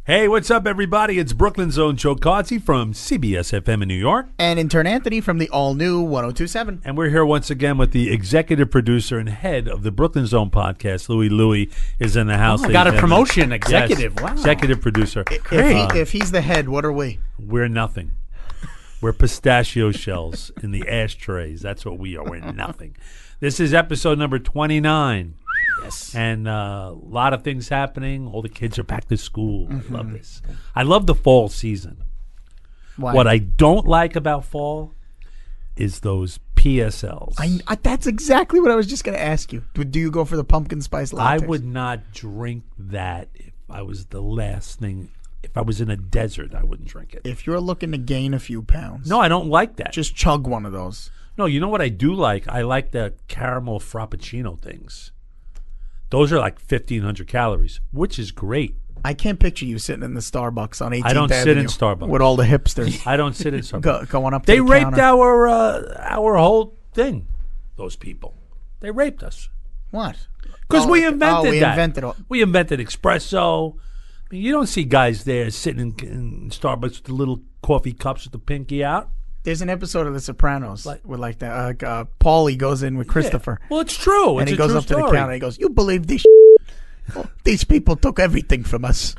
Hey, what's up, everybody? It's Brooklyn's own Joe Cozzi from CBS FM in New York. And intern Anthony from the all-new 102.7. And we're here once again with the executive producer and head of the Brooklyn Zone podcast. Louis is in the house. I got a promotion, executive. Yes, wow. Executive producer. If he's the head, what are we? We're nothing. We're pistachio shells in the ashtrays. That's what we are. We're nothing. This is episode number 29. Yes. And a lot of things happening. All the kids are back to school. I love this. I love the fall season. Why? What I don't like about fall is those PSLs. I that's exactly what I was just going to ask you. Do you go for the pumpkin spice latte? I would not drink that if I was the last thing. If I was in a desert, I wouldn't drink it. If you're looking to gain a few pounds, No, I don't like that. just chug one of those. No, you know what I do like? I like the caramel frappuccino things. Those are like 1,500 calories, which is great. I can't picture you sitting in the Starbucks on 18th I don't Avenue sit in Starbucks. with all the hipsters I don't sit in Starbucks. going up to They the raped counter. our whole thing. Those people, they raped us What? because we invented we that. invented all. We invented espresso. I mean, you don't see guys there sitting in Starbucks with the little coffee cups with the pinky out. There's an episode of The Sopranos with like that. Paulie goes in with Christopher, Well, it's true. and It's he a goes true up to the story. counter. And he goes, "You believe this? These people took everything from us.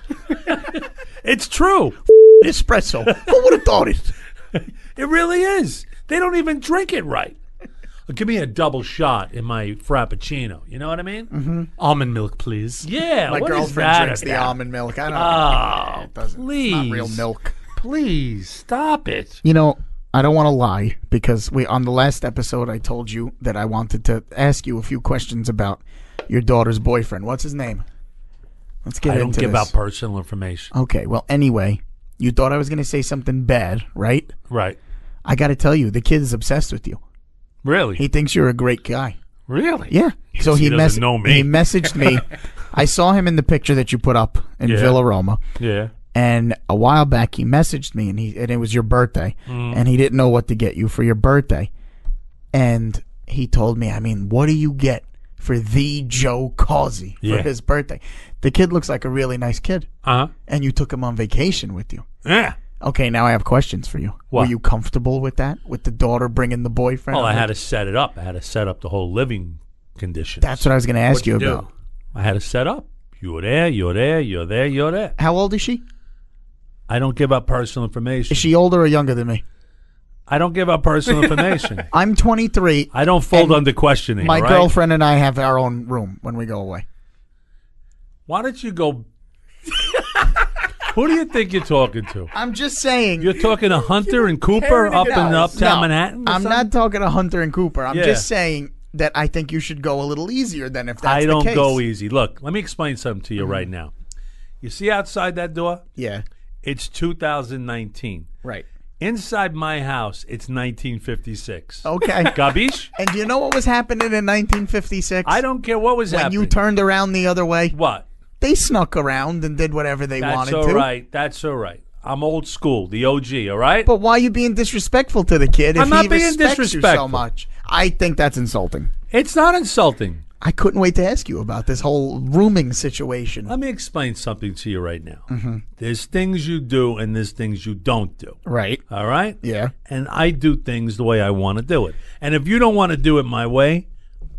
It's true. Espresso. Who would have thought it?" It really is. They don't even drink it right. Give me a double shot in my frappuccino. You know what I mean? Mm-hmm. Almond milk, please. Yeah. My what is girlfriend that drinks the about? almond milk. I don't know. Oh, It doesn't. please. It's not real milk. Please stop it. You know, I don't want to lie because on the last episode I told you that I wanted to ask you a few questions about your daughter's boyfriend. What's his name? Let's get I don't into give this. out personal information. Okay, well, anyway, you thought I was going to say something bad, right? Right. I got to tell you, the kid is obsessed with you. Really? He thinks you're a great guy. Really? Yeah. So he he doesn't know me. He messaged me. I saw him in the picture that you put up in Yeah. Villa Roma. Yeah. And a while back, he messaged me, and it was your birthday, and he didn't know what to get you for your birthday. And he told me, I mean, what do you get for the Joe Cozzi Yeah. for his birthday? The kid looks like a really nice kid, Uh-huh. and you took him on vacation with you. Yeah. Okay, now I have questions for you. What? Were you comfortable with that? With the daughter bringing the boyfriend? Well, I on had it? to set it up. I had to set up the whole living conditions. That's what I was going to ask What'd you you do? about. I had to set up. You're there, you're there, you're there, you're there. How old is she? I don't give out personal information. Is she older or younger than me? I don't give out personal information. I'm 23. I don't fold And under questioning. My all right? girlfriend and I have our own room when we go away. Why don't you go? Who do you think you're talking to? I'm just saying. You're talking to Hunter and Cooper up in Uptown Manhattan? or I'm something? not talking to Hunter and Cooper. I'm Yeah. just saying that I think you should go a little easier than if that's I the don't case. go easy. Look, let me explain something to you right now. You see outside that door? Yeah, It's 2019. right. Inside my house, it's 1956. Okay. Gabish? And do you know what was happening in 1956? I don't care what was When happening. you turned around the other way, What? they snuck around and did whatever they That's wanted all to. right. That's all right. I'm old school, the OG, all right? But why are you being disrespectful to the kid if I'm not he being respects you so disrespectful. much? I think that's insulting. It's not insulting. I couldn't wait to ask you about this whole rooming situation. Let me explain something to you right now. Mm-hmm. There's things you do and there's things you don't do. Right. All right? Yeah. And I do things the way I want to do it. And if you don't want to do it my way,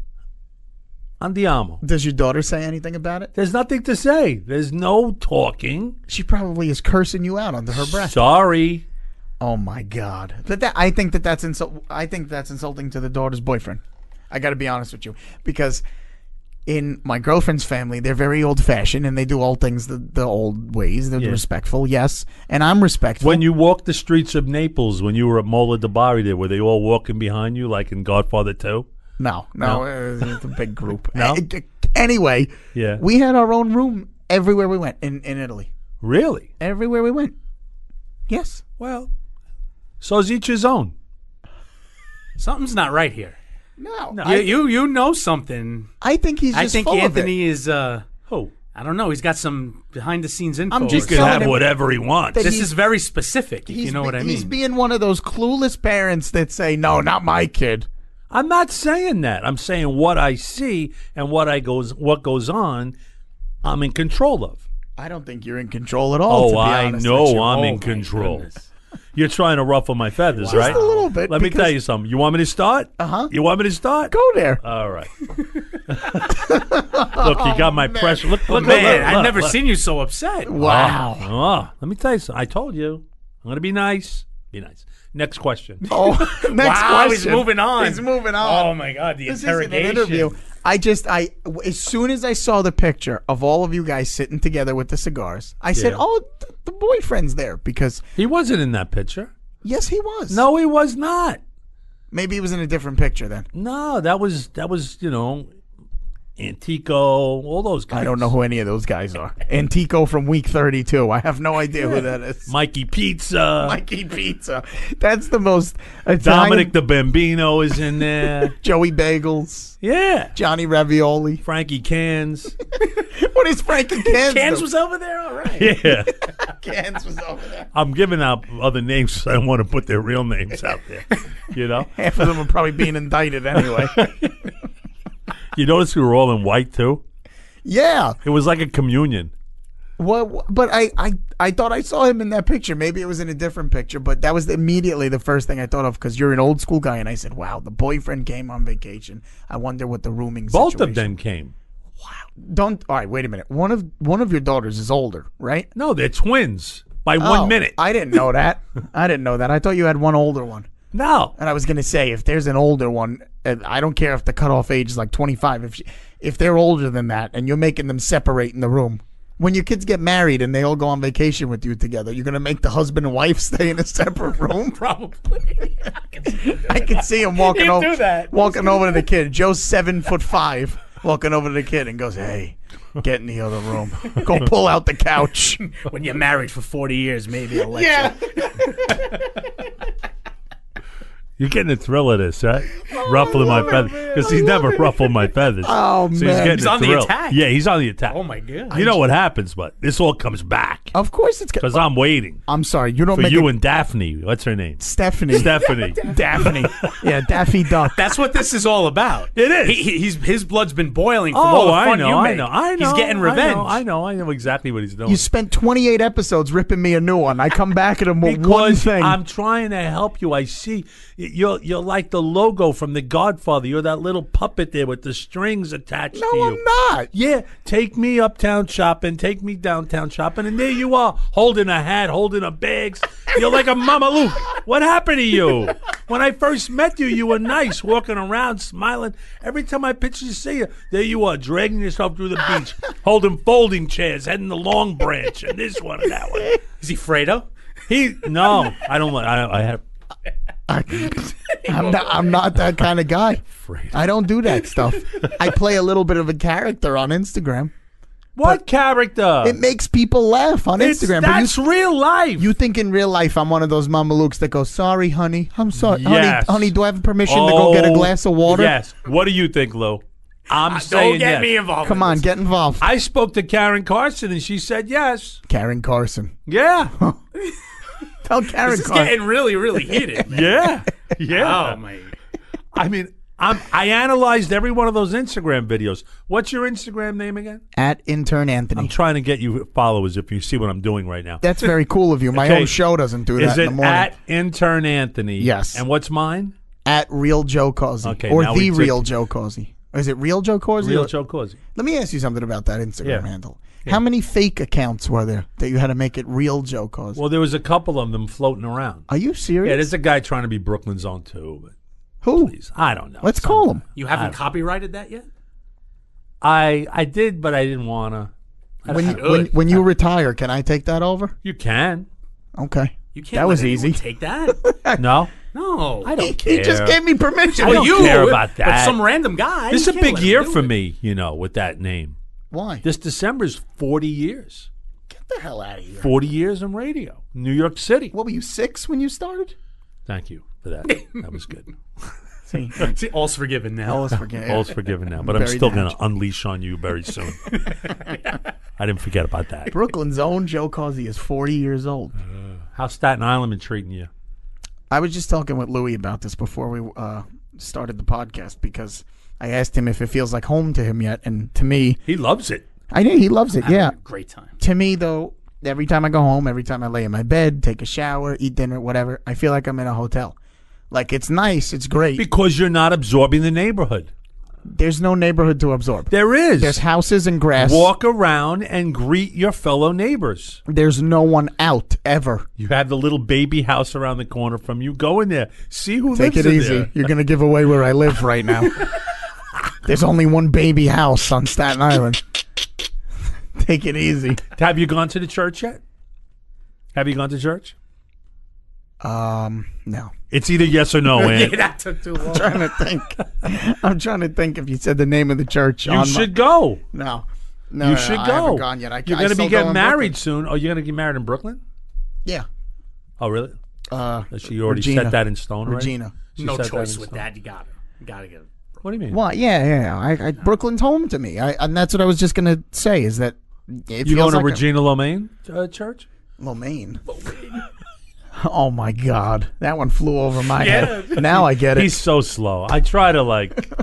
andiamo. Does your daughter say anything about it? There's nothing to say. There's no talking. She probably is cursing you out under her breath. Sorry. Oh my God! I think that's insulting to the daughter's boyfriend. I got to be honest with you, because in my girlfriend's family, they're very old-fashioned and they do all things the old ways. They're Yeah. respectful, yes, and I'm respectful. When you walk the streets of Naples, when you were at Mola de Bari there, were they all walking behind you like in Godfather 2? no, it's a big group. No? Anyway, Yeah. we had our own room everywhere we went in Italy. Really? Everywhere we went. Yes. Well, so's each his own. Something's not right here. No. You know something. I think he's just I think full Anthony of is. Who? I don't know. He's got some behind the scenes info. I'm He just can telling have him whatever he wants. that This he's- is very specific. If He's you know what I mean. He's being one of those clueless parents that say, "No, not my kid." I'm not saying that. I'm saying what I see and what goes on, I'm in control of. I don't think you're in control at all. Oh, to be I honest know with you. I'm Oh, in my control. goodness. You're trying to ruffle my feathers, Just right? a little bit. Let me because- tell you something. You want me to start? Uh-huh. You want me to start? Go there. All right. Look, you got my pressure. Look, Man, I've look, never look. seen you so upset. Wow. Oh, let me tell you something. I told you. I'm going to be nice. Be nice. Next question. Oh, next Wow, he's question. moving on. He's moving on. Oh my God, the This isn't an interrogation. interview. As soon as I saw the picture of all of you guys sitting together with the cigars, I said, Yeah. "Oh, the boyfriend's there." Because He wasn't in that picture. yes, he was. No, he was not. maybe he was in a different picture then. No, that was Antico, all those guys. I don't know who any of those guys are. Antico from Week 32. I have no idea who that is. Mikey Pizza. Mikey Pizza. That's the most Italian. Dominic the Bambino is in there. Joey Bagels. Yeah. Johnny Ravioli. Frankie Cans. What is Frankie Cans? Cans do? was over there? All right. Yeah. Cans was over there. I'm giving out other names 'cause I don't want to put their real names out there. You know? Half of them are probably being indicted anyway. You notice we were all in white, too? Yeah. It was like a communion. Well, but I thought I saw him in that picture. Maybe it was in a different picture, but that was immediately the first thing I thought of because you're an old school guy, and I said, "Wow, the boyfriend came on vacation. I wonder what the rooming Both situation." of them came. Don't. All right, wait a minute. One of your daughters is older, right? No, they're twins by Oh, 1 minute. I didn't know that. I didn't know that. I thought you had one older one. No. And I was gonna say, if there's an older one, and I don't care if the cutoff age is like 25. If they're older than that, and you're making them separate in the room, when your kids get married and they all go on vacation with you together, you're gonna make the husband and wife stay in a separate room. Probably. I can see him walking You over, do that. walking over to the kid. Joe's 7'5", walking over to the kid and goes, "Hey, get in the other room. Go pull out the couch." When you're married for 40 years, maybe I'll let you. You're getting a thrill of this, right? Ruffling my feathers. Because he's never ruffled my feathers. Oh, so man. He's a on the thrill. attack. Yeah, he's on the attack. Oh my God. You know what happens, but this all comes back. Of course it's. Because I'm waiting I'm sorry, you don't for make you it. and Daphne. What's her name? Stephanie. Stephanie. Daphne. Yeah, Daffy Duck. That's what this is all about. It is. His blood's been boiling from all the I fun know, you I make. know, I know. He's getting revenge. I know exactly what he's doing. You spent 28 episodes ripping me a new one. I come back at him with one Because thing. I'm trying to help you. I see you're like the logo from The Godfather. You're that little puppet there with the strings attached to no, you. I'm not. Yeah, take me uptown shopping, take me downtown shopping, and there you are, holding a hat, holding a bags. You're like a Mama Luke. What happened to you? When I first met you, you were nice, walking around, smiling. Every time I picture you, see you, there you are, dragging yourself through the beach, holding folding chairs, heading the Long Branch, and this one and that one. Is he Fredo? No, I don't like. I have. I'm not that kind of guy. I don't do that stuff. I play a little bit of a character on Instagram. What character? It makes people laugh on Instagram. That's real life. You think in real life I'm one of those mamalukes that goes, "Sorry, honey. I'm sorry. Yes. Honey, do I have permission to go get a glass of water?" Yes. What do you think, Lou? I'm saying Don't get yes. me involved. Come in on, this. get involved. I spoke to Karen Carson and she said yes. Karen Carson. Yeah. Tell Karen This is Carson. getting really, really heated. Man. Yeah. Yeah. Oh my. I mean, I analyzed every one of those Instagram videos. What's your Instagram name again? At Intern Anthony. I'm trying to get you followers if you see what I'm doing right now. That's very cool of you. My Okay. own show doesn't do Is that in it the morning. at Intern Anthony? Yes. And what's mine? At Real Joe Causey. Okay, or now The we Real Joe Causey. Is it Real Joe Causey? Real or- Joe Causey. Let me ask you something about that Instagram Yeah. handle. How many fake accounts were there that you had to make it Real Joe Causey? Well, there was a couple of them floating around. Are you serious? Yeah, there's a guy trying to be Brooklyn's own too. But Who? please, I don't know. Let's call him. You haven't copyrighted that yet? I did, but I didn't want to. When you retire, can I take that over? You can. Okay. You can't. That was let anyone easy. Take that? No, No. I don't He care. just gave me permission. I don't you care about that. But some random guy. This is you a can't big let him year do for it. me, with that name. Why? This December's 40 years. Get the hell out of here. 40 years in radio, New York City. What were you, 6 when you started? Thank you for that. That was good. See, See, all's forgiven now. always forget. All's forgiven now, but I'm Very still going damaged. to unleash on you very soon. I didn't forget about that. Brooklyn's own Joe Causey is 40 years old. How's Staten Island been treating you? I was just talking with Louie about this before we started the podcast because I asked him if it feels like home to him yet, and to me, He loves it. I know he loves it. Having Yeah. a great time. To me, though, every time I go home, every time I lay in my bed, take a shower, eat dinner, whatever, I feel like I'm in a hotel. Like, it's nice, it's great. Because you're not absorbing the neighborhood. There's no neighborhood to absorb. There is. There's houses and grass. Walk around and greet your fellow neighbors. There's no one out ever. You have the little baby house around the corner from you. Go in there. See who Take lives it in easy. there. You're going to give away where I live right now. There's only one baby house on Staten Island. Take it easy. Have you gone to the church yet? Have you gone to church? No. It's either yes or no, Yeah, man. that took too long. Trying to think. I'm trying to think if you said the name of the church. You should go. No. You should I go. haven't gone yet. You're going to be getting married soon. Oh, you're going to get married in Brooklyn? Yeah. Oh, really? She already Regina. set that in stone already? Regina. She No set that choice in with stone? that. You got to get it. What do you mean? Well, yeah. Brooklyn's home to me. And that's what I was just going to say is that it You feels going to like Regina Lomain church? Lomain. Oh, my God. That one flew over my head. Now I get it. He's so slow. I try to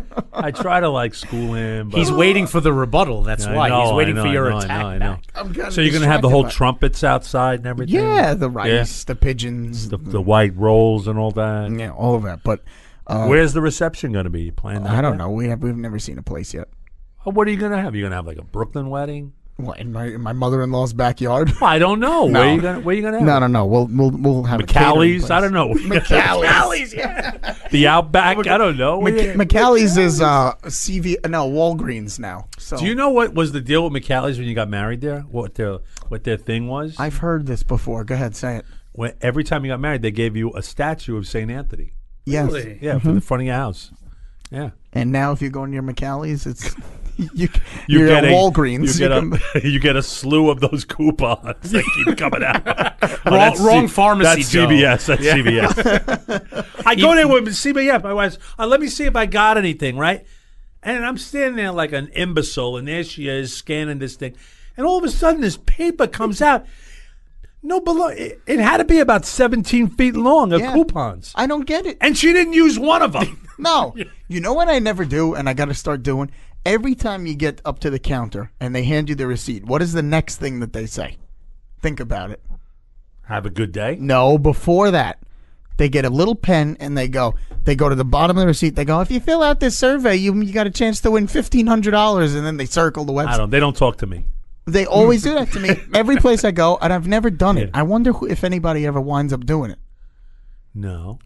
school him. But He's waiting for the rebuttal. That's I why. know, He's waiting I know, for your I know, attack I know. back. I'm kinda So you're going to have the distracted whole by it. trumpets outside and everything? Yeah, the rice, the pigeons, The white rolls and all that. yeah, all of that. But Where's the reception going to be? You planned that I don't yet? know. We've never seen a place yet. Oh, what are you going to have? You going to have like a Brooklyn wedding? What, in my mother-in-law's backyard? I don't know. No. Where are you going to have? No. We'll have a catering McCallie's? place. I don't know. McCallie's, yeah. The Outback? I don't know. McCallie's is Walgreens now. So Do you know what was the deal with McCallie's when you got married there? What their thing was? I've heard this before. Go ahead, say it. Every time you got married, they gave you a statue of St. Anthony. Yes. Really? Yeah, for the front of your house. Yeah. And now if you go near McCallie's, it's You you're get at Walgreens. You get a slew of those coupons that keep coming out. Wrong pharmacy, That's Joe. CBS. That's CBS. I go there with CBS. My wife's, let me see if I got anything, right? And I'm standing there like an imbecile, and there she is scanning this thing. And all of a sudden, this paper comes out. No, below it had to be about 17 feet long of Yeah. coupons. I don't get it. And she didn't use one of them. No. You know what I never do, and I got to start doing? Every time you get up to the counter and they hand you the receipt, what is the next thing that they say? Think about it. Have a good day. No, before that, they get a little pen and they go to the bottom of the receipt. They go, if you fill out this survey, you got a chance to win $1,500, and then they circle the website. They don't talk to me. They always do that to me every place I go, and I've never done it. Yeah. I wonder if anybody ever winds up doing it. No.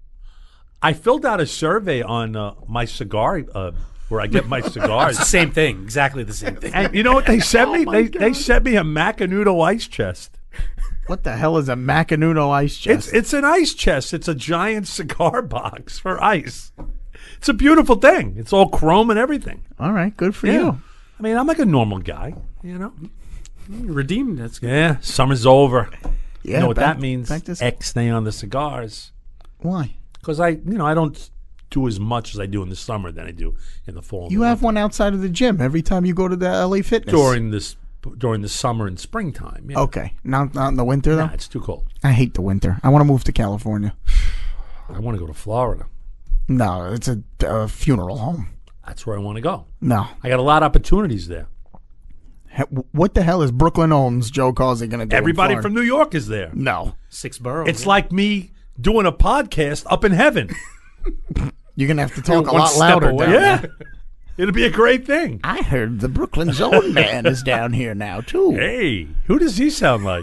I filled out a survey on my cigar, where I get my It's the cigars. same thing. Exactly the same thing. And you know what they sent me? They sent me a Macanudo ice chest. What the hell is a Macanudo ice chest? It's an ice chest. It's a giant cigar box for ice. It's a beautiful thing. It's all chrome and everything. All right, good for Yeah. you. I mean, I'm like a normal guy, you know? Redeemed. That's good. Yeah, summer's over. Yeah, You know what back- that means? back to- X-nay on the cigars. Why? Because I don't do as much as I do in the summer than I do in the fall. and You the have winter. one outside of the gym every time you go to the LA Fitness. during the summer and springtime. Yeah. Okay, not in the winter though. Nah, it's too cold. I hate the winter. I want to move to California. I want to go to Florida. No, it's a funeral home. That's where I want to go. No. I got a lot of opportunities there. What the hell is Brooklyn owns Joe Causey going to do? in Everybody Florida? from New York is there. No. 6 boroughs. It's like me doing a podcast up in heaven. You're going to have to talk a one lot step louder. away. down Yeah. there. It'll be a great thing. I heard the Brooklyn Zone Man is down here now too. Hey, who does he sound like?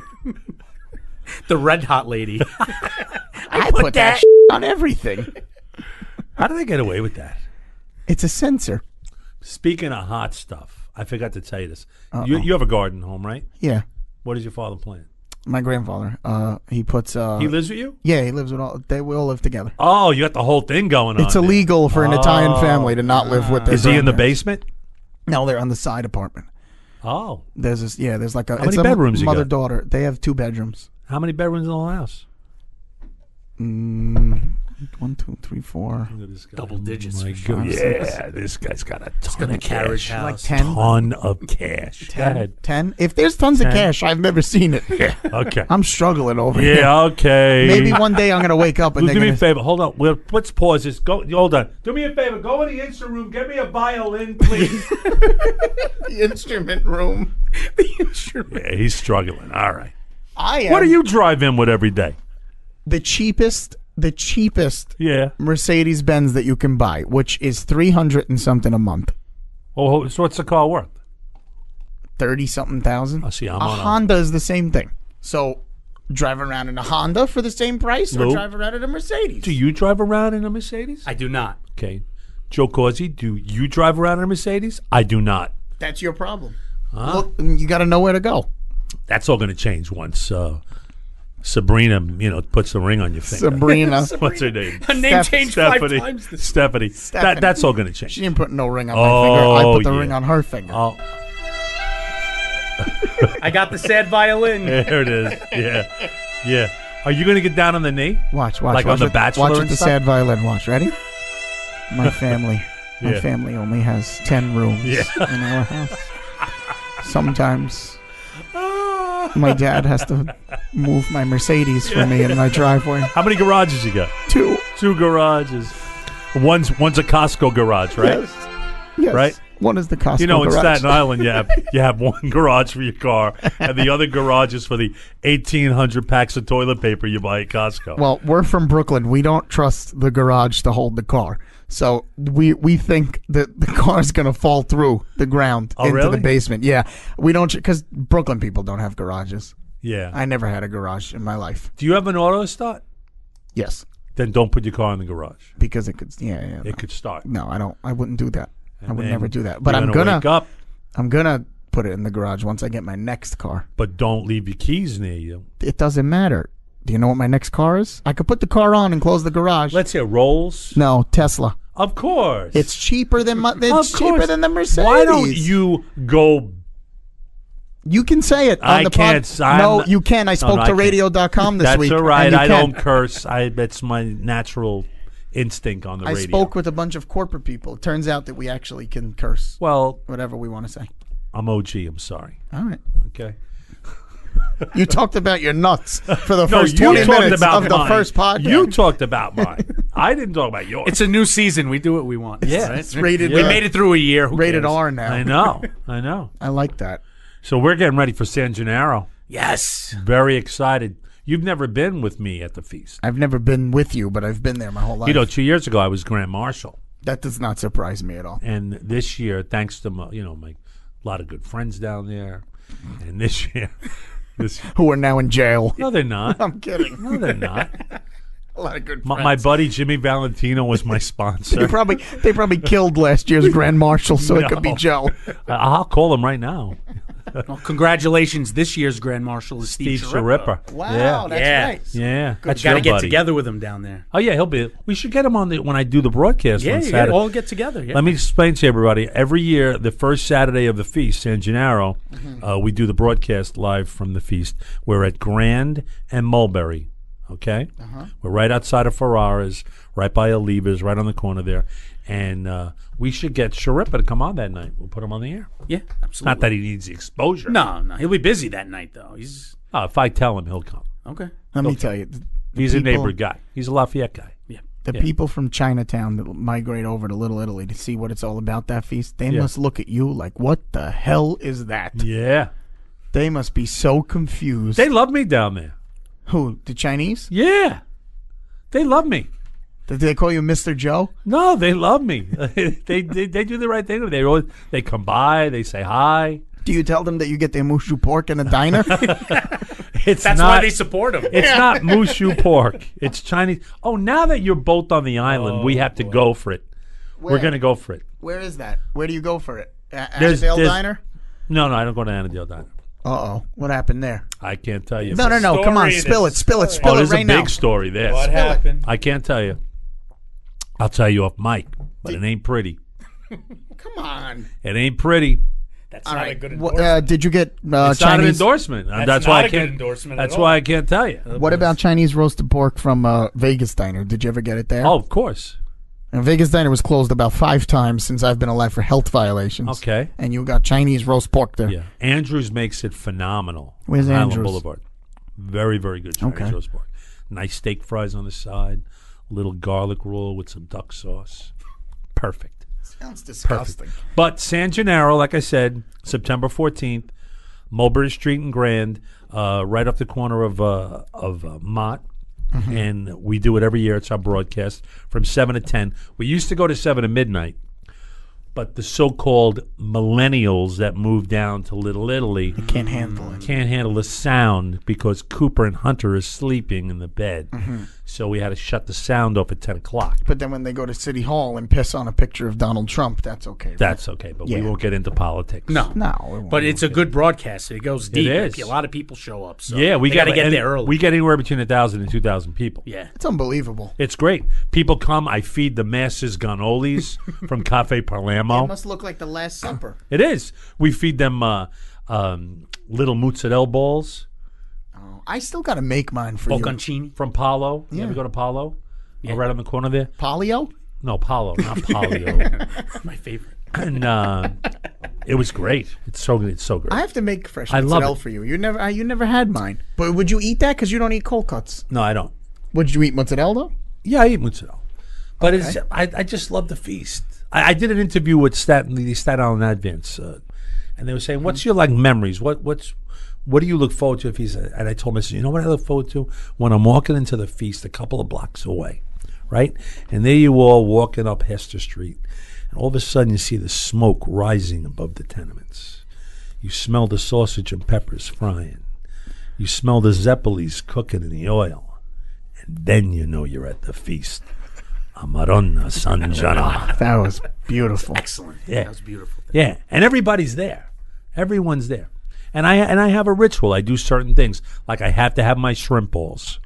the red hot lady. I put that on everything. How do they get away with that? It's a censor. Speaking of hot stuff, I forgot to tell you this. You have a garden home, right? Yeah. What does your father plant? My grandfather. He puts. He lives with you? Yeah, he lives with all. We all live together. Oh, you got the whole thing going on. It's there. illegal for an Italian family to not live with their Is he in the grandparents. basement? No, they're on the side apartment. Oh. There's this. Yeah, there's like a. How it's many a bedrooms you got? mother-daughter. They have 2 bedrooms. How many bedrooms in the whole house? 1, 2, 3, 4. Double digits. My for sure. God. Yeah, this guy's got a ton got the of carriage cash. house. Like 10? Ton of cash. Go ahead. 10? If there's tons of 10. cash, I've never seen it. Okay. I'm struggling over here. Yeah, okay. Maybe one day I'm going to wake up and Well, they're do me a going to... favor. Hold on. Let's pause this. Go. Hold on. Do me a favor. Go in the instrument room. Get me a violin, please. The instrument room. Yeah, he's struggling. All right. I am What do you drive in with every day? the cheapest Yeah. Mercedes-Benz that you can buy, which is 300 and something a month. Oh, so what's the car worth? 30-something thousand. I see. I'm A on Honda is the same thing. So drive around in a Honda for the same price or Nope. drive around in a Mercedes. Do you drive around in a Mercedes? I do not. Okay. Joe Causey, do you drive around in a Mercedes? I do not. That's your problem. Look, you got to know where to go. That's all going to change once Sabrina, puts the ring on your finger. Sabrina. What's her name? Her name changed 5 Stephanie. times. Stephanie. That's all going to change. She didn't put no ring on my finger. I put the ring on her finger. Oh, I got the sad violin. there it is. Yeah. Are you going to get down on the knee? Watch. Like watch on The it- Bachelor Watch and with the stuff? sad violin. Watch. Ready? My family. My Yeah. family only has 10 rooms Yeah. in our house. Sometimes my dad has to move my Mercedes for me in my driveway. How many garages you got? 2. 2 garages. One's a Costco garage, right? Yes. Right? One is the Costco In garage. Staten Island, you have one garage for your car, and the other garage is for the 1,800 packs of toilet paper you buy at Costco. Well, we're from Brooklyn. We don't trust the garage to hold the car. So we think that the car's going to fall through the ground into really? the basement. Yeah. We don't, because Brooklyn people don't have garages. yeah. I never had a garage in my life. Do you have an auto start? Yes. Then don't put your car in the garage. Because it could, yeah. It could start. No, I don't. I wouldn't do that. I would then never do that. But You're I'm wake up, gonna put it in the garage once I get my next car. but don't leave your keys near you. It doesn't matter. Do you know what my next car is? I could put the car on and close the garage. Let's hear Rolls. No, Tesla. Of course. It's cheaper than Of cheaper course. than the Mercedes. Why don't you go? You can say it on I the can't. pod. No, you can. I spoke no, to I can't. radio.com this That's week. all right. and you I can. don't curse. That's my natural instinct on the I radio. spoke with a bunch of corporate people. It turns out that we actually can curse Well, whatever we want to say. I'm OG. I'm sorry. All right. Okay. You talked about your nuts for the No, first you 20 talked minutes about of the mine. first podcast. You talked about mine. I didn't talk about yours. It's a new season. We do what we want. Yeah. Right? It's rated, We made it through a year. Who rated cares? R now. I know. I know. I like that. So we're getting ready for San Gennaro. Yes. Very excited. You've never been with me at the feast. I've never been with you, but I've been there my whole life. 2 years ago I was Grand Marshal, That does not surprise me at all. and this year, thanks to my lot of good friends down there, and this year, Who are now in jail. no, they're not. I'm kidding. No, they're not. A lot of good My, friends. my buddy Jimmy Valentino was my sponsor. They probably killed last year's Grand Marshal, so it could be No. Joe. I'll call him right now. Well, congratulations. This year's Grand Marshal is Steve Steve Sharippa. Wow, Yeah. that's Yeah. nice. Yeah, that's Got to your get buddy. together with him down there. Oh yeah, he'll be. We should get him on when I do the broadcast Yeah, on you Saturday. all get together. Yeah. Let me explain to everybody. Every year, the first Saturday of the feast, San Gennaro, we do the broadcast live from the feast. We're at Grand and Mulberry. Okay, we're right outside of Ferraras, right by Oliva's, right on the corner there, and we should get Sharippa to come on that night. We'll put him on the air. Yeah, absolutely. Not that he needs the exposure. No, he'll be busy that night though. He's Oh, if I tell him, he'll come. okay. Let me tell you. the He's a people- neighborhood guy. He's a Lafayette guy. Yeah. The Yeah. people from Chinatown that migrate over to Little Italy to see what it's all about, that feast, they Yeah. must look at you like, what the hell is that? Yeah, They must be so confused. they love me down there. Who? The Chinese? Yeah, they love me. Did they call you Mr. Joe? No, they love me. they do the right thing. They come by. They say hi. Do you tell them that you get their mushu pork in a diner? It's That's not, why they support him. It's not mushu pork. It's Chinese. Oh, now that you're both on the island, we have to go for it. We're Where? going to go for it. Where is that? Where do you go for it? There's- Annandale there's- Diner? No, I don't go to Annandale Diner. Uh-oh. What happened there? I can't tell you. No. Come on. story. Spill it. Spill it. Spill Oh, it there's right a now. big story there. What happened? I can't tell you. I'll tell you off mic, but it ain't pretty. Come on. It ain't pretty. That's All not right. a good endorsement. Did you get It's not an Chinese? endorsement. That's why not I a good can't. endorsement That's at why all. I can't tell you. What about Chinese roasted pork from Vegas Diner? Did you ever get it there? Oh, of course. And Vegas Diner was closed about 5 times since I've been alive for health violations. Okay. And you got Chinese roast pork there. Yeah. Andrews makes it phenomenal. Where's on Highland Andrews? Boulevard. Very, very good Chinese Okay. roast pork. Nice steak fries on the side. Little garlic roll with some duck sauce. Perfect. Sounds disgusting. But San Gennaro, like I said, September 14th, Mulberry Street in Grand, right off the corner of Mott. And we do it every year. It's our broadcast from 7 to 10. We used to go to 7 to midnight, but the so-called millennials that moved down to Little Italy Can't handle it. can't handle the sound because Cooper and Hunter is sleeping in the bed. So we had to shut the sound off at 10 o'clock. But then when they go to City Hall and piss on a picture of Donald Trump, that's okay. Right? That's okay, but we Yeah. won't get into politics. No. No. it won't. But it's a good broadcast. It goes deep. is. A lot of people show up. So Yeah, we got to gotta get there early. We get anywhere between 1,000 and 2,000 people. yeah. It's unbelievable. It's great. People come. I feed the masses gannolis from Cafe It Palermo. must look like the Last Supper. It is. We feed them little mozzarella balls Oh, I still got to make mine for you. Bocconcini. from Palo. You Yeah. ever go to Palo? Right on the corner there. Polio? No, Palo, not Polio. My favorite. And it was great. It's so good. It's so great. I have to make fresh I love mozzarella it. for you. You never had mine. But would you eat that? Because you don't eat cold cuts. No, I don't. Would you eat mozzarella though? Yeah, I eat mozzarella, but it's I just love the feast. I did an interview with the Staten Island Advance, and they were saying, "What's your like memories? What do you look forward to?" If he's and I told him, I said, "You know what I look forward to when I'm walking into the feast a couple of blocks away, right? And there you all walking up Hester Street, and all of a sudden you see the smoke rising above the tenements. You smell the sausage and peppers frying. You smell the zeppelis cooking in the oil." Then you know you're at the feast. Amaronna Sanjana. That was beautiful. Excellent. Yeah. That was beautiful. Yeah, and everybody's there. Everyone's there. And I have a ritual. I do certain things. Like I have to have my shrimp balls.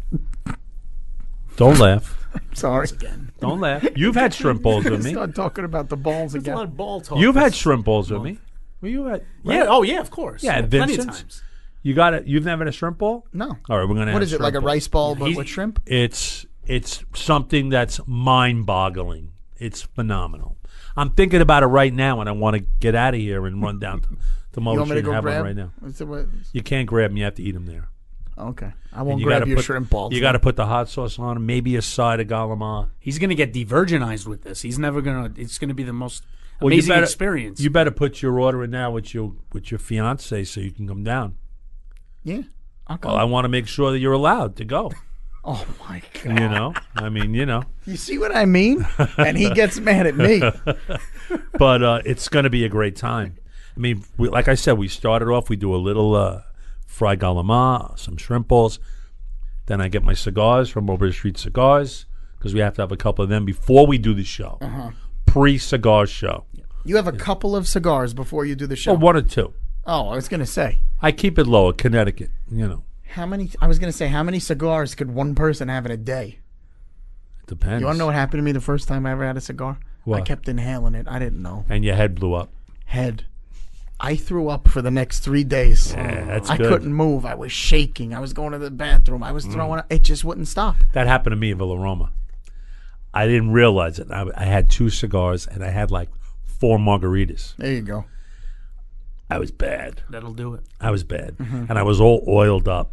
Don't laugh. Sorry. Don't laugh. You've had shrimp balls with me. Start talking about the balls There's a lot again. of ball talk. You've had shrimp balls with me. Well, you had. Yeah. right? Oh, yeah, of course. Yeah, at plenty of Vincent's? times. You got it. You've never had a shrimp ball? No. All right, we're gonna. What have is it, like a shrimp balls. rice ball but He's- with shrimp? It's something that's mind-boggling. It's phenomenal. I'm thinking about it right now, and I want to get out of here and run down to You Mulberry want me to Street and go have grab? one right now. Is it what- You can't grab them; you have to eat them there. Okay. I And won't you grab gotta your put, shrimp balls. You got to put the hot sauce on them, maybe a side of galamar. He's going to get de-virginized with this. He's never going to. It's going to be the most Well, you amazing better- experience. You better put your order in now with your fiance so you can come down. Yeah. Okay. Well, I want to make sure that you're allowed to go. Oh my god. You know, I mean, you know, You see what I mean? And he gets mad at me. but it's going to be a great time. I mean, like I said, we started off. We do a little fried galamar, some shrimp balls. Then I get my cigars from Mulberry Street Cigars because we have to have a couple of them before we do the show. Pre-cigar show. You have a couple of cigars before you do the show. Or one or two. Oh, I was gonna say. I keep it low at Connecticut, you know. How many cigars could one person have in a day? It depends. You want to know what happened to me the first time I ever had a cigar? What? I kept inhaling it. I didn't know. And your head blew up. Head. I threw up for the next 3 days. Yeah, that's I good. couldn't move. I was shaking. I was going to the bathroom. I was throwing up. It just wouldn't stop. That happened to me in Villaroma. I didn't realize it. I had 2 cigars and I had like 4 margaritas. There you go. I was bad. That'll do it. I was bad, and I was all oiled up.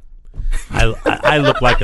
I looked like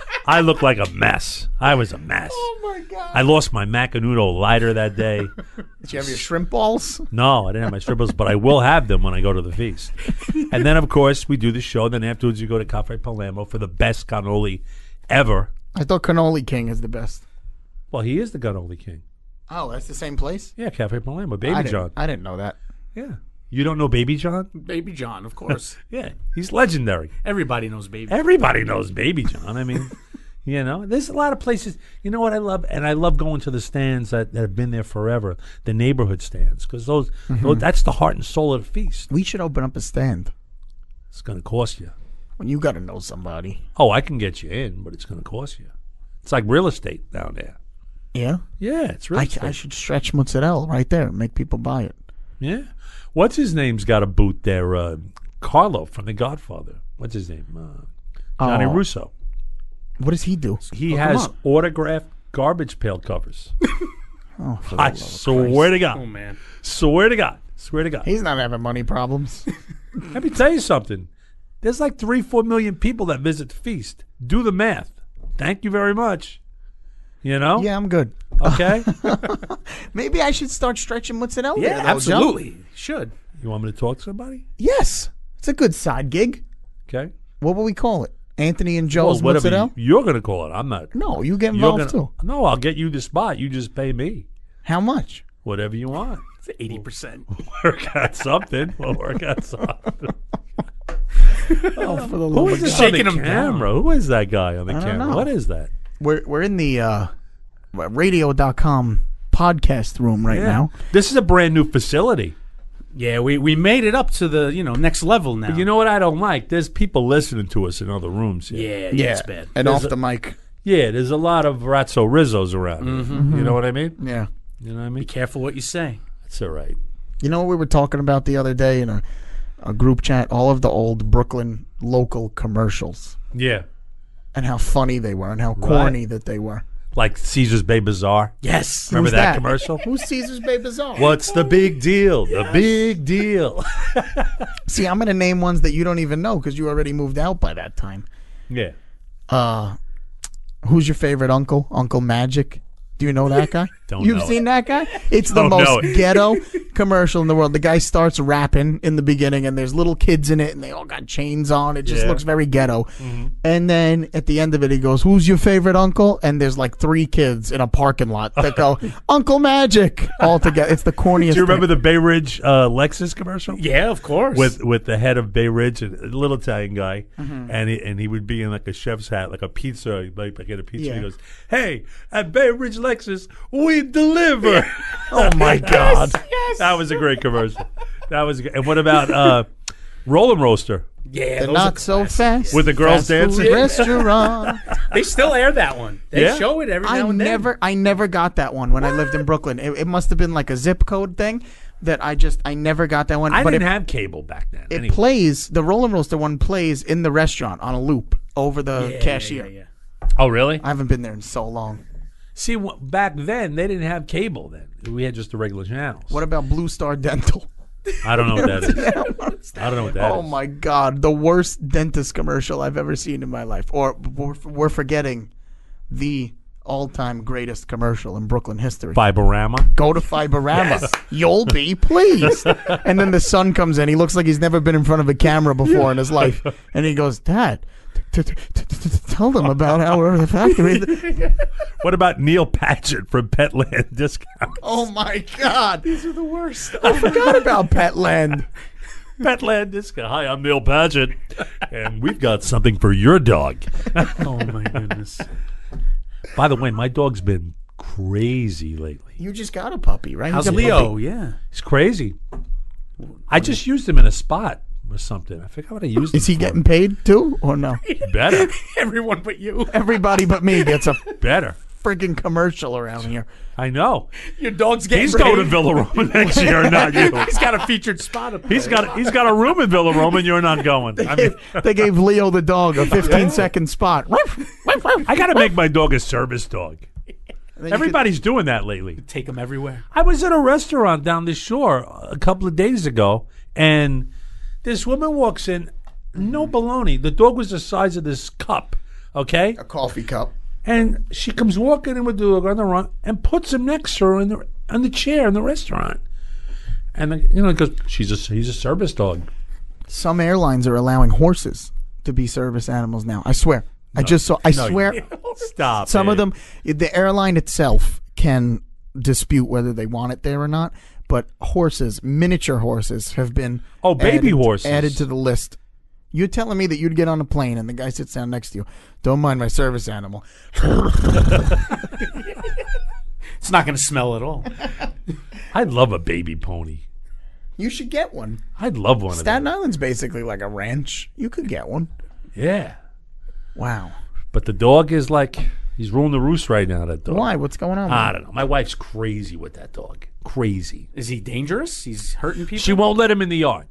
a mess. I was a mess. Oh my god. I lost my Macanudo lighter that day. Did you have your shrimp balls? No, I didn't have my strippers, but I will have them when I go to the feast. And then, of course, we do the show. Then afterwards, you go to Cafe Palermo for the best cannoli ever. I thought Cannoli King is the best. Well, he is the cannoli king. Oh, that's the same place? Yeah, Cafe Palermo, Baby John. I didn't know that. Yeah, you don't know Baby John? Baby John, of course. Yeah, he's legendary. Everybody knows Baby. Everybody knows Baby John. I mean, you know, there's a lot of places. You know what I love? And I love going to the stands that have been there forever, the neighborhood stands, because those that's the heart and soul of the feast. We should open up a stand. It's going to cost you. When you got to know somebody. Oh, I can get you in, but it's going to cost you. It's like real estate down there. Yeah? Yeah, it's real estate. I should stretch mozzarella right there and make people buy it. Yeah. What's his name's got a boot there? Carlo from The Godfather. What's his name? Johnny Oh. Russo. What does he do? He Hook 'em has up. autographed garbage pail covers. Oh, for the I love of swear to Oh God. man. Swear to God. Swear to God. He's not having money problems. Let me tell you something. There's like 3-4 million people that visit the feast. Do the math. Thank you very much. You know? Yeah, I'm good. Okay? Maybe I should start stretching what's it out Yeah, there, though, Joe. absolutely. Should. You want me to talk to somebody? Yes. It's a good side gig. Okay. What will we call it? Anthony and Joe's Well, What's It whatever Out? you're going to call it. I'm not. No, you get You're involved too. No, I'll get you the spot. You just pay me. How much? Whatever you want. It's 80%. Work out something. We'll work out something. Oh, for the Who love is of this God. on the Shaking him down. camera? Who is that guy on the I don't camera? know. What is that? We're in the radio.com podcast room right now. This is a brand new facility. Yeah, we made it up to the next level now. But you know what I don't like? There's people listening to us in other rooms here. yeah, it's bad. And off the mic. Yeah, there's a lot of Ratso Rizzos around here. Mm-hmm. You know what I mean? Yeah. You know what I Be mean? careful what you say. That's all right. You know what we were talking about the other day in a group chat? All of the old Brooklyn local commercials. Yeah. And how funny they were and how corny that they were. Like Caesar's Bay Bazaar. Yes. Remember Who's that commercial? Who's Caesar's Bay Bazaar? What's the big deal? The big deal. See, I'm going to name ones that you don't even know because you already moved out by that time. Yeah. Who's your favorite uncle? Uncle Magic? Do you know that guy? Don't You've know seen that guy? It's the Don't know most it. ghetto commercial in the world. The guy starts rapping in the beginning, and there's little kids in it, and they all got chains on. It just Yeah. looks very ghetto. And then at the end of it, he goes, "Who's your favorite uncle?" And there's like 3 kids in a parking lot that go, "Uncle Magic," all together. It's the corniest. Do you remember thing. the Bay Ridge Lexus commercial? Yeah, of course. With the head of Bay Ridge, a little Italian guy, and he would be in like a chef's hat, like a pizza, like get a pizza. Yeah. He goes, "Hey, at Bay Ridge Lexus, we deliver." Oh my God! That was a great commercial. That was. And what about Rollin' Roaster yeah, They're those not are so classic. fast. with the girls Fast food dancing? restaurant. They still air that one. They Yeah? show it every now and then. I never got that one when I lived in Brooklyn. It must have been like a zip code thing that I never got that one. I but didn't it, have cable back then. it anyway. plays, the Rollin' Roaster one plays in the restaurant on a loop over the Yeah, cashier. Yeah. Oh, really? I haven't been there in so long. See, back then they didn't have cable. Then we had just the regular channels. What about Blue Star Dental? I don't know what that is. I don't know what that is. Oh my God, the worst dentist commercial I've ever seen in my life. Or we're forgetting the all-time greatest commercial in Brooklyn history. Fiberama. Go to Fiberama. You'll be pleased. And then the son comes in. He looks like he's never been in front of a camera before in his life. And he goes, "Dad, tell them about our factory." What about Neil Paget from Petland Discount? Oh my God. These are the worst. I forgot about Petland. Petland Discount. Hi, I'm Neil Paget, and we've got something for your dog. Oh my goodness. By the way, my dog's been crazy lately. You just got a puppy, right? How's He's a Leo? puppy. Yeah. He's crazy. I just used him in a spot or something. I forgot what I used him Is he for. getting paid too, or no? Better. Everyone but you. Everybody but me gets a Better. friggin' commercial around here. I know. Your dog's getting He's going to Villa Roma next year, not you. He's got a featured spot up there. He's got a room in Villa Roma, and you're not going. I mean, They gave Leo the dog a 15-second spot. I got to make my dog a service dog. Then you Everybody's doing that lately. Take him everywhere. I was at a restaurant down the shore a couple of days ago, and this woman walks in, no baloney. The dog was the size of this cup, okay? could- a coffee cup. And she comes walking in with the dog on the run and puts him next to her on the chair in the restaurant. And because he's a service dog. Some airlines are allowing horses to be service animals now. I swear. I swear. Stop. Some it. of them, the airline itself can dispute whether they want it there or not. But horses, miniature horses, have been baby horses. added to the list. You're telling me that you'd get on a plane and the guy sits down next to you. Don't mind my service animal. It's not going to smell at all. I'd love a baby pony. You should get one. I'd love one Staten of them. Island's basically like a ranch. You could get one. Yeah. Wow. But the dog is like, He's ruined the roost right now, that dog. Why? What's going on? I don't know. My wife's crazy with that dog. Crazy. Is he dangerous? He's hurting people? She won't let him in the yard.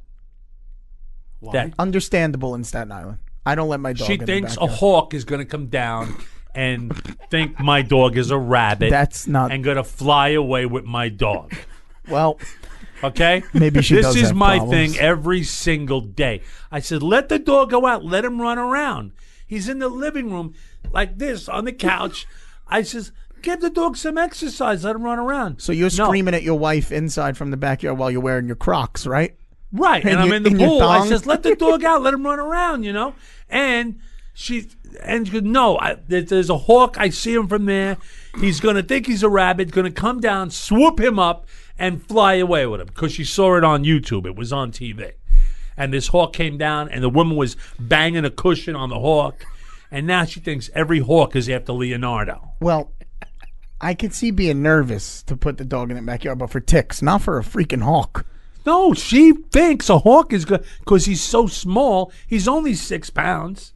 Why? That Understandable in Staten Island. I don't let my dog She in the thinks a backyard. hawk is going to come down and think my dog is a rabbit. That's not- And going to fly away with my dog. Well, Okay? Maybe she This does is have my problems. thing every single day. I said, let the dog go out. Let him run around. He's in the living room like this on the couch. I says, give the dog some exercise. Let him run around. so you're No. screaming at your wife inside from the backyard while you're wearing your Crocs, right? Right, and In I'm your- in the in your pool. I thong? says, let the dog out, let him run around, you know. And she goes, no, there's a hawk. I see him from there. He's going to think he's a rabbit, going to come down, swoop him up, and fly away with him because she saw it on YouTube. It was on TV. And this hawk came down, and the woman was banging a cushion on the hawk. And now she thinks every hawk is after Leonardo. Well, I could see being nervous to put the dog in the backyard, but for ticks, not for a freaking hawk. No, she thinks a hawk is good because he's so small. He's only 6 pounds.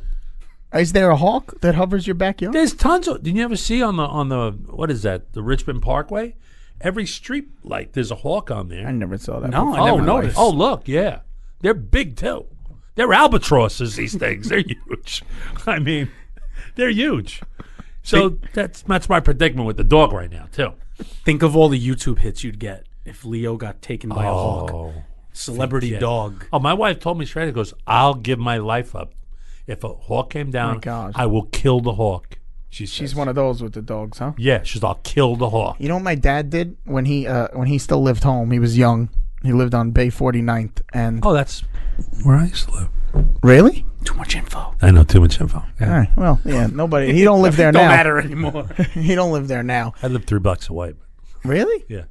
Is there a hawk that hovers your backyard? There's tons of. Did you ever see on the what is that? The Richmond Parkway? Every street light, there's a hawk on there. I never saw that. No, before. I never oh, noticed. Oh, look, yeah, they're big too. They're albatrosses. These things, they're huge. I mean, they're huge. So that's my predicament with the dog right now too. Think of all the YouTube hits you'd get if Leo got taken by a hawk. Oh, Celebrity yeah. dog. Oh, my wife told me straight. It goes, I'll give my life up if a hawk came down. My gosh. I will kill the hawk. She's one of those with the dogs, huh? Yeah, she's. I'll kill the hawk. You know what my dad did when he still lived home? He was young. He lived on Bay 49th, and Oh, that's where I used to live. really? Too much info. I know too much info. Yeah. All right. Well, yeah. Nobody. He don't live there Don't now. matter anymore. He don't live there now. I live 3 blocks away. Really? Yeah.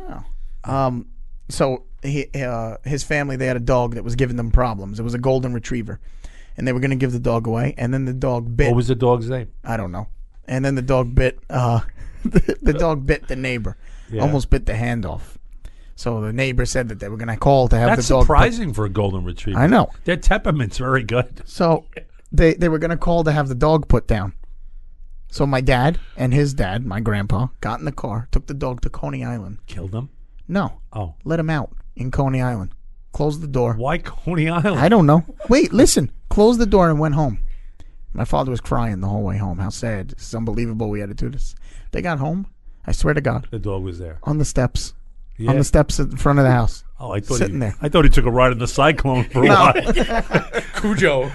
So his family, they had a dog that was giving them problems. It was a golden retriever, and they were going to give the dog away. And then the dog bit. What was the dog's name? I don't know. And then the dog bit. The dog bit the neighbor. Yeah. Almost bit the hand off. So the neighbor said that they were going to call to have That's the dog. surprising for a golden retriever. I know. Their temperament's very good. So they were going to call to have the dog put down. So my dad and his dad, my grandpa, got in the car, took the dog to Coney Island. Killed them? No, Oh. let him out in Coney Island. Closed the door. Why Coney Island? I don't know. Wait, listen. Closed the door and went home. My father was crying the whole way home. How sad. This is unbelievable we had to do this. They got home. I swear to God. The dog was there. On the steps. Yeah. On the steps in front of the house. Oh, I thought sitting there. I thought he took a ride in the Cyclone for a while. Cujo.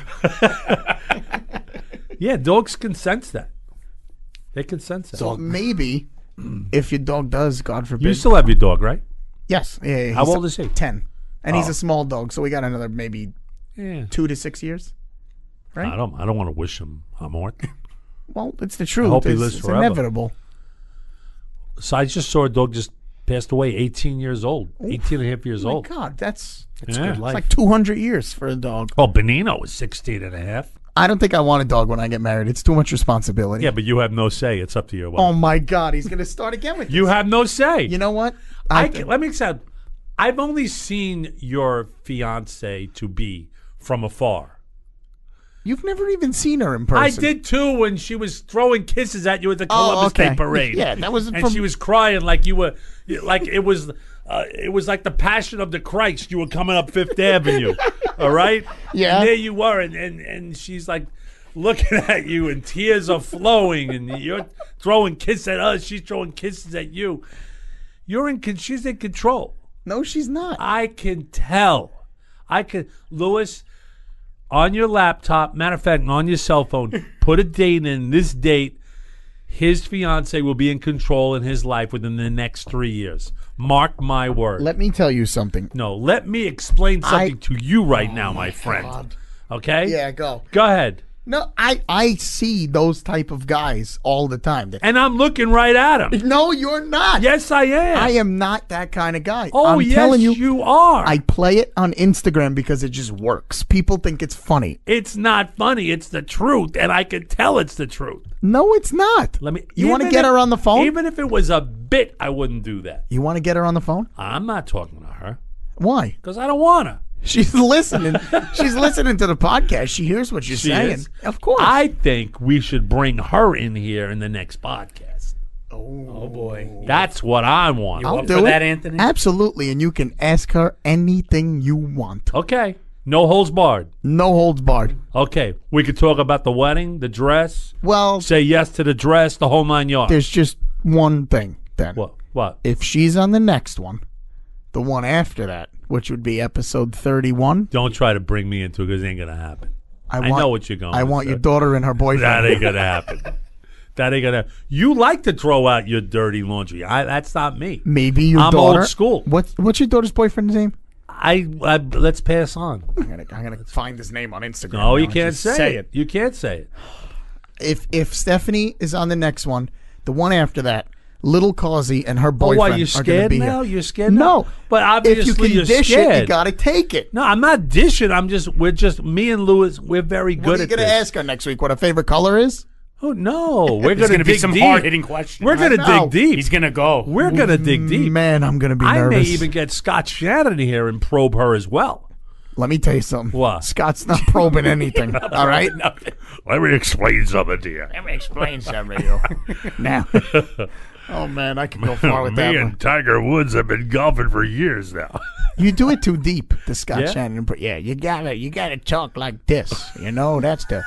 Yeah, dogs can sense that. They can sense that. So maybe if your dog does, God forbid. You still have your dog, right? Yes. Yeah, How he's old is he? 10. And he's Oh. a small dog, so we got another maybe Yeah. 2 to 6 years. Right? I don't want to wish him a mort. Well, it's the truth. hope he it's lives it's forever. inevitable. So I just saw a dog just passed away, 18 years old. 18 and a half years Oh my old. God, that's Yeah. it's like 200 years for a dog. Oh, Benino was 16 and a half. I don't think I want a dog when I get married. It's too much responsibility. Yeah, but you have no say. It's up to your wife. Oh my God, he's gonna start again with You this. have no say. You know what? Let me say, I've only seen your fiance to be from afar. You've never even seen her in person. I did too when she was throwing kisses at you at the Columbus Day Parade. Yeah, that was and from. she was crying like you were, like it was like the Passion of the Christ. You were coming up Fifth Avenue, all right? Yeah. And there you were, and she's like looking at you, and tears are flowing, and you're throwing kisses at us. She's throwing kisses at you. She's in control. No, she's not. I can tell. Louis, on your laptop, matter of fact, on your cell phone, put a date in. This date, his fiance will be in control in his life within the next 3 years. Mark my word. Let me tell you something. No, let me explain something to you right now, my friend. God. Okay? Yeah, go. Go ahead. No, I see those type of guys all the time. And I'm looking right at him. No, you're not. Yes, I am. I am not that kind of guy. Oh, I'm yes, telling you are. I play it on Instagram because it just works. People think it's funny. It's not funny. It's the truth, and I can tell it's the truth. No, it's not. You want to even get if- her on the phone? Even if it was a bit, I wouldn't do that. You want to get her on the phone? I'm not talking to her Why? because I don't want to. She's listening. She's listening to the podcast. She hears what you're saying. is? Of course. I think we should bring her in here in the next podcast. Oh boy. That's what I want. I'll up do for it. that, Anthony? Absolutely, and you can ask her anything you want. Okay. No holds barred. No holds barred. Okay. We could talk about the wedding, the dress, Well, say yes to the dress, the whole 9 yards. there's just one thing then. What? What? If she's on the next one, the one after that, which would be episode 31, Don't try to bring me into it because it ain't going to happen. I know what you're going I to want say. your daughter and her boyfriend. That ain't going to happen. That ain't going to. You like to throw out your dirty laundry. That's not me. Maybe your I'm daughter. old school. What's your daughter's boyfriend's name? I let's pass on. I'm gonna find his name on Instagram. No, now you and can't just say it. You can't say it. If Stephanie is on the next one, the one after that, Little Causey and her Oh, boyfriend why, you are going to scared be now? here. You're scared No, now? But obviously if you can you're dish scared. it, you got to take it. No, I'm not dishing. We're just me and Lewis. We're very good What are you at going to this. ask her next week? What her favorite color is? Oh no, we're There's going going to to be dig some deep. hard-hitting questions. We're going to know. dig deep. He's going to go. We're going to dig deep. Man, I'm going to be I nervous. may even get Scott Shannon here and probe her as well. Let me tell you something. What? Scott's not probing anything. All right? Let me explain something to you. Let me explain something to you. Now. Oh, man, I can go far with that one. Tiger Woods have been golfing for years now. You do it too deep, the Scott Yeah? Shannon. But yeah, you gotta talk like this. You know, that's the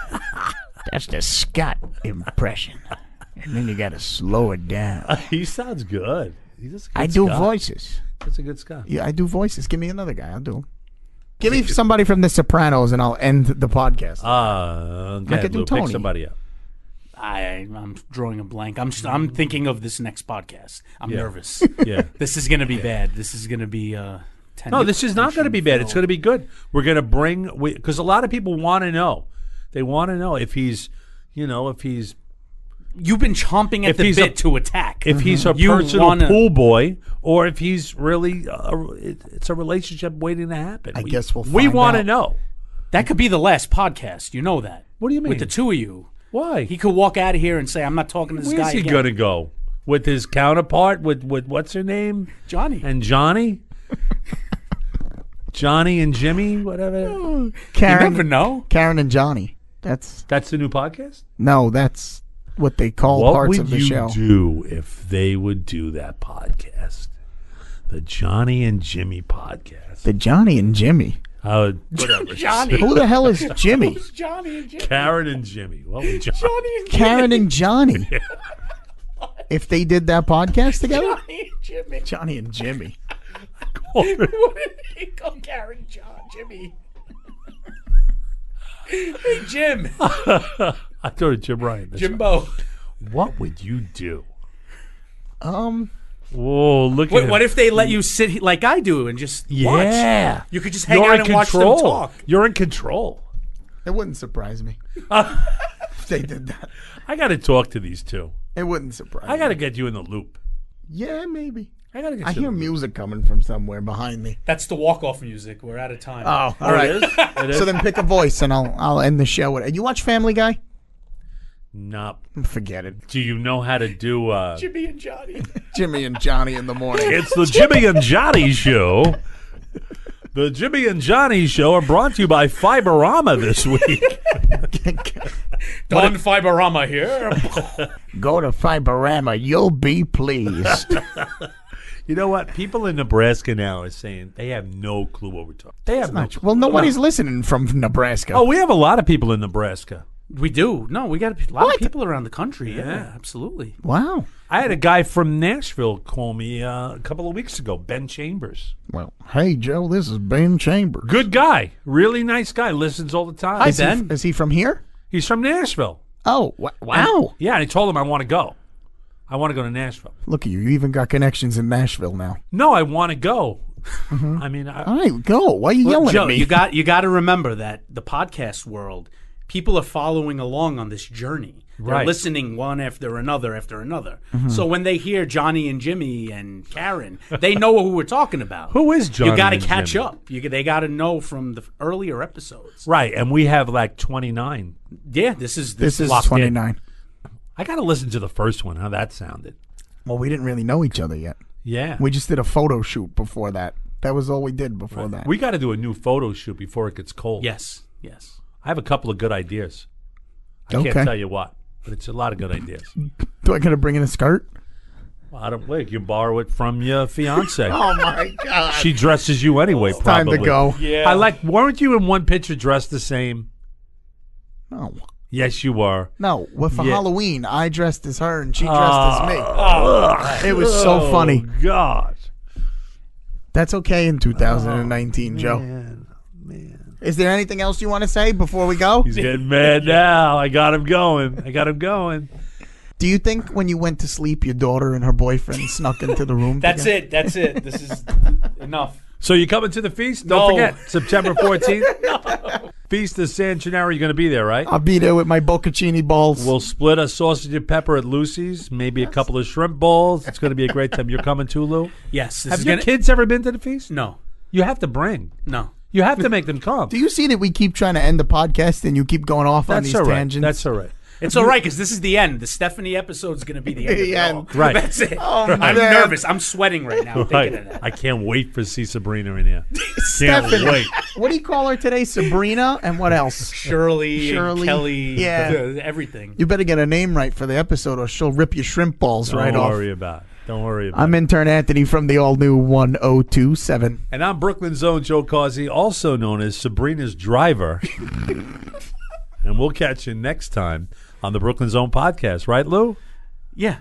Scott impression. And then you gotta slow it down. He sounds good. He's just a good I do Scott. voices. That's a good Scott. Yeah, I do voices. Give me another guy. I'll do him. Give me somebody from The Sopranos, and I'll end the podcast. I could do Pick Tony. somebody up. I'm drawing a blank. I'm thinking of this next podcast. I'm Yeah. nervous. Yeah. This is going to be bad. This is going to be No, this is not going to be bad. It's going to be good. We're going to bring because a lot of people want to know. They want to know if he's, if he's You've been chomping at If the he's bit a- to attack. if he's a You personal wanna- pool boy or if he's really it's a relationship waiting to happen. I guess we'll we find want to out. know. That could be the last podcast. You know that. What do you mean? With the two of you. Why? He could walk out of here and say, I'm not talking to this Where's guy he again. going to go? With his counterpart with what's her name? Johnny. And Johnny? Johnny and Jimmy, whatever. You Karen, never know. Karen and Johnny. That's That's the new podcast? that's what they call What parts would of the you show. do if they would do that podcast? The Johnny and Jimmy podcast. The Johnny and Jimmy. Whatever. Johnny. Who the hell is Jimmy? Johnny and Jimmy. Karen and Jimmy. Well, Johnny and Karen and Johnny. If they did that podcast together? Johnny and Jimmy. Johnny and Jimmy. What did he go, Karen, John, Jimmy? Hey, Jim. I thought it was Jim Ryan. That's Jimbo. right. What would you do? Um, Whoa, look at him. What if they let you sit like I do and just watch? Yeah. You could just hang You're out in and watch them control. talk. You're in control. it wouldn't surprise me if they did that. I got to talk to these two. It wouldn't surprise I got to me. get you in the loop. Yeah, maybe. I got to get I you hear in the loop. music coming from somewhere behind me. That's the walk-off music. We're out of time. Oh, all right. It is? It is? So then pick a voice, and I'll end the show with it. You watch Family Guy? No. Forget it. Do you know how to do Jimmy and Johnny. Jimmy and Johnny in the morning. It's the Jimmy and Johnny Show. The Jimmy and Johnny Show are brought to you by Fiberama this week. Don Fiberama here. Go to Fiberama. You'll be pleased. You know what? People in Nebraska now are saying they have no clue what we're talking. They have no clue. Well, nobody's listening from Nebraska. Oh, we have a lot of people in Nebraska. We do. No, we got a lot What? of people around the country. Yeah, Yeah. absolutely. Wow. I had a guy from Nashville call me a couple of weeks ago, Ben Chambers. Well, hey, Joe, this is Ben Chambers. Good guy. Really nice guy. Listens all the time. Hi, Is he, Ben. is he from here? He's from Nashville. Oh, wow. Yeah, and I told him I want to go. I want to go to Nashville. Look at you. You even got connections in Nashville now. No, I want to go. I mean, All right, go. Why are you yelling Joe, at me? you got to remember that the podcast world, people are following along on this journey. They're Right. listening one after another after another. So when they hear Johnny and Jimmy and Karen, they know who we're talking about. who is Johnny? You got to and catch Jimmy? up. They got to know from the earlier episodes. Right, and we have like 29. Yeah, this is this is locked in. 29. I got to listen to the first one, how that sounded. Well, we didn't really know each other yet. Yeah. We just did a photo shoot before that That was all we did before that. We got to do a new photo shoot before it gets cold. Yes, yes. I have a couple of good ideas. I Okay. can't tell you what, but it's a lot of good ideas. Do I got to bring in a skirt? Well, I don't like you borrow it from your fiance. Oh my God! She dresses you anyway. Time Probably. to go. Yeah. I like. Weren't you in one picture dressed the same? No, Yes, you were. no. Well, for Yeah. Halloween, I dressed as her and she dressed as me. It was so funny. Oh, God. That's okay in 2019, Joe. Man. Is there anything else you want to say before we go? He's getting mad now. I got him going. Do you think when you went to sleep, your daughter and her boyfriend snuck into the room? That's together? it. That's it. This is enough. So you coming to the feast? Don't No. forget, September 14th. Feast of San Gennaro. You're going to be there, right? I'll be there with my bocconcini balls. We'll split a sausage and pepper at Lucy's, maybe a couple of shrimp balls. It's going to be a great time. You're coming too, Lou? Yes. This Have is your gonna, kids ever been to the feast? No. You have to bring. No. You have to make them come. Do you see that we keep trying to end the podcast and you keep going off on That's these all right. tangents? That's all right. It's all right because this is the end. The Stephanie episode is going to be the end. Of The it end. all. Right. That's it. Oh, I'm man. nervous. I'm sweating right now Right. thinking of that. I can't wait to see Sabrina in here. Can't Stephanie. wait. What do you call her today? Sabrina and what else? Shirley, Shirley. Kelly, Yeah. everything. You better get a name right for the episode or she'll rip your shrimp balls right Don't off. worry about it. Don't worry about I'm it. intern Anthony from the all-new 1027. And I'm Brooklyn's own Joe Causey, also known as Sabrina's driver. And we'll catch you next time on the Brooklyn Zone podcast. Right, Lou? Yeah.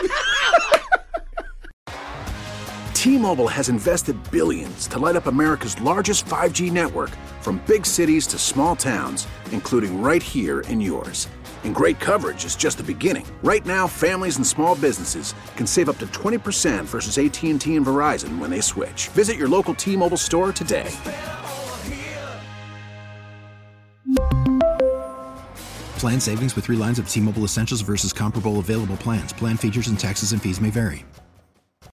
T-Mobile has invested billions to light up America's largest 5G network, from big cities to small towns, including right here in yours. And great coverage is just the beginning. Right now, families and small businesses can save up to 20% versus AT&T and Verizon when they switch. Visit your local T-Mobile store today. Plan savings with 3 lines of T-Mobile Essentials versus comparable available plans. Plan features and taxes and fees may vary.